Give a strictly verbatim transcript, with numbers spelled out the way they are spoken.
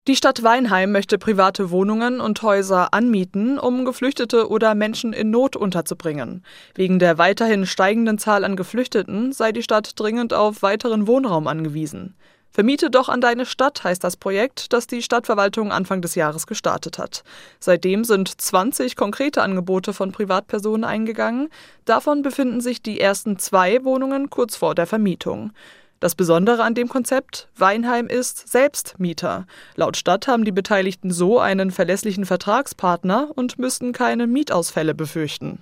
Die Stadt Weinheim möchte private Wohnungen und Häuser anmieten, um Geflüchtete oder Menschen in Not unterzubringen. Wegen der weiterhin steigenden Zahl an Geflüchteten sei die Stadt dringend auf weiteren Wohnraum angewiesen. Vermiete doch an deine Stadt heißt das Projekt, das die Stadtverwaltung Anfang des Jahres gestartet hat. Seitdem sind zwanzig konkrete Angebote von Privatpersonen eingegangen. Davon befinden sich die ersten zwei Wohnungen kurz vor der Vermietung. Das Besondere an dem Konzept: Weinheim ist selbst Mieter. Laut Stadt haben die Beteiligten so einen verlässlichen Vertragspartner und müssten keine Mietausfälle befürchten.